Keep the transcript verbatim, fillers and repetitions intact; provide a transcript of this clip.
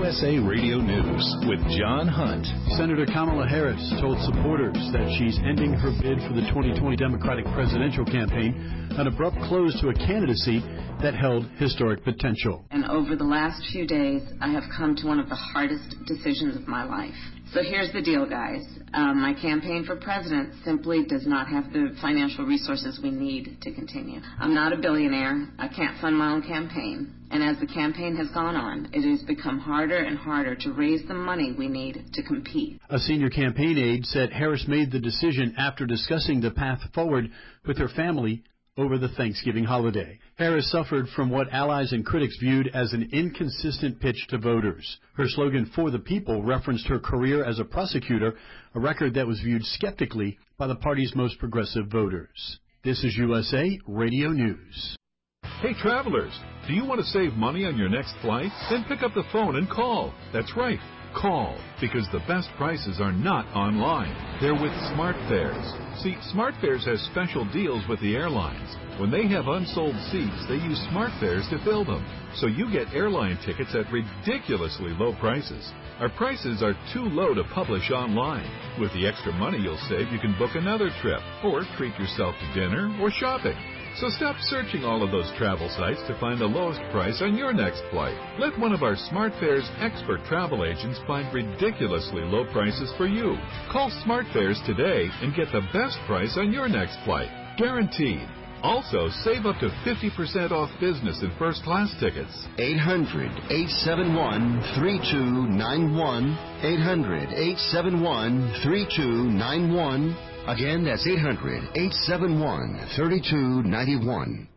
U S A Radio News with John Hunt. Senator Kamala Harris told supporters that she's ending her bid for the twenty twenty Democratic presidential campaign, an abrupt close to a candidacy that held historic potential. And over the last few days, I have come to one of the hardest decisions of my life. So here's the deal, guys. Um, my campaign for president simply does not have the financial resources we need to continue. I'm not a billionaire. I can't fund my own campaign. And as the campaign has gone on, it has become harder and harder to raise the money we need to compete. A senior campaign aide said Harris made the decision after discussing the path forward with her family over the Thanksgiving holiday. Harris suffered from what allies and critics viewed as an inconsistent pitch to voters. Her slogan, "For the People," referenced her career as a prosecutor, a record that was viewed skeptically by the party's most progressive voters. This is U S A Radio News. Hey, travelers, do you want to save money on your next flight? Then pick up the phone and call. That's right. Call, because the best prices are not online. They're with SmartFares. See, SmartFares has special deals with the airlines. When they have unsold seats, they use SmartFares to fill them. So you get airline tickets at ridiculously low prices. Our prices are too low to publish online. With the extra money you'll save, you can book another trip or treat yourself to dinner or shopping. So stop searching all of those travel sites to find the lowest price on your next flight. Let one of our SmartFares expert travel agents find ridiculously low prices for you. Call SmartFares today and get the best price on your next flight. Guaranteed. Also, save up to fifty percent off business and first class tickets. eight hundred, eight seven one, three two nine one. eight hundred, eight seven one, three two nine one. Again, that's eight hundred, eight seven one, three two nine one.